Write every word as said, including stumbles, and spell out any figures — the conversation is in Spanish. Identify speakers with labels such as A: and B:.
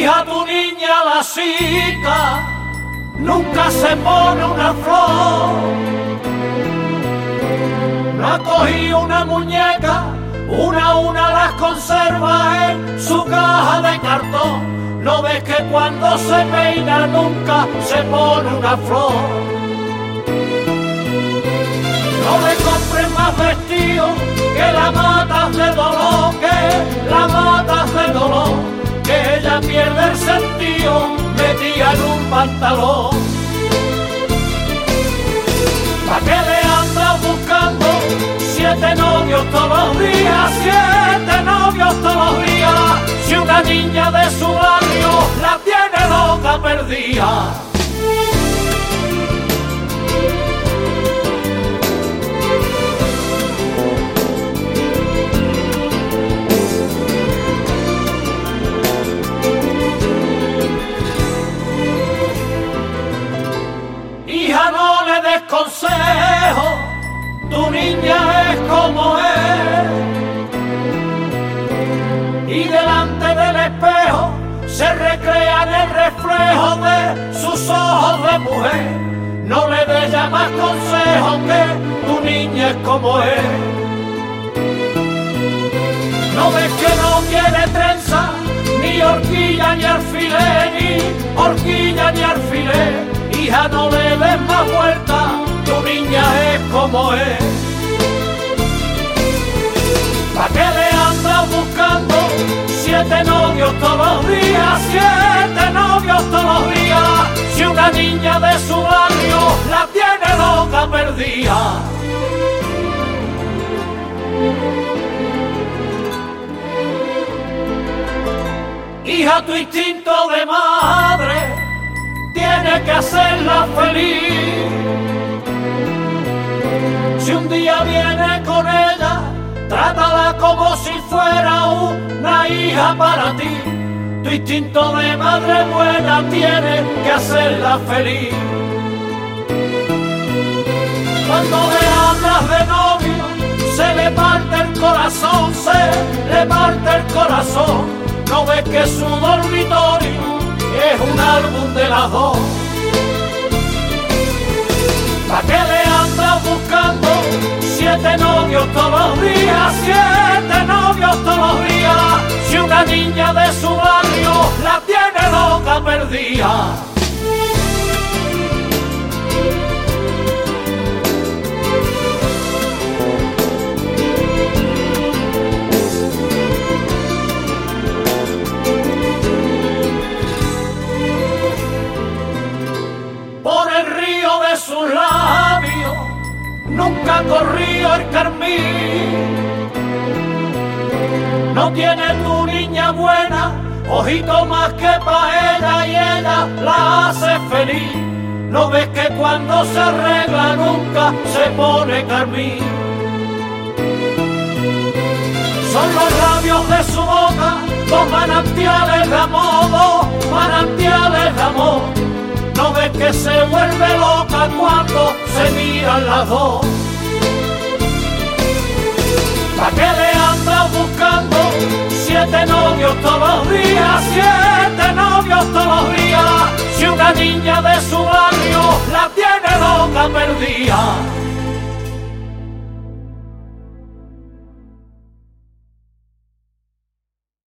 A: Hija, tu niña la chica nunca se pone una flor. No ha cogido una muñeca, una a una las conserva en su caja de cartón. No ves que cuando se peina nunca se pone una flor. No le compres más vestido, que la matas de dolor, que la matas de dolor, que ella pierde el sentido metida en un pantalón. ¿Pa' qué le andas buscando siete novios todos los días, siete novios todos los días? Si una niña de su barrio la tiene loca perdida. Hija, no le des consejo, tu niña es como es. Y delante del espejo se recrea en el reflejo de sus ojos de mujer. No le des ya más consejo, que tu niña es como es. No ves que no quiere trenza, ni horquilla ni alfiler, ni horquilla ni alfiler. Hija, no le des más vuelta, tu niña es como es. ¿Pa' qué le andas buscando siete novios todos los días, siete novios todos los días? Si una niña de su barrio la tiene loca perdida. Hija, tu instinto de madre tiene que hacerla feliz. Si un día viene con ella, trátala como si fuera una hija para ti. Tu instinto de madre buena tiene que hacerla feliz. Cuando le hablas de novio, se le parte el corazón, se le parte el corazón. No ves que su dormitorio es un álbum de las dos. ¿Pa' qué le andas buscando siete novios todos los días, siete novios todos los días? Si una niña de su barrio la tiene loca perdida. Sus labios nunca corrió el carmín. No tiene tu niña buena ojito más que pa' ella, y ella la hace feliz. No ves que cuando se arregla nunca se pone carmín. Son los labios de su boca dos manantiales de amor, dos manantiales de amor. No ves que se vuelve loca cuando se miran las dos. ¿Pa' qué le andas buscando siete novios todos los días, siete novios todos los días? Si una niña de su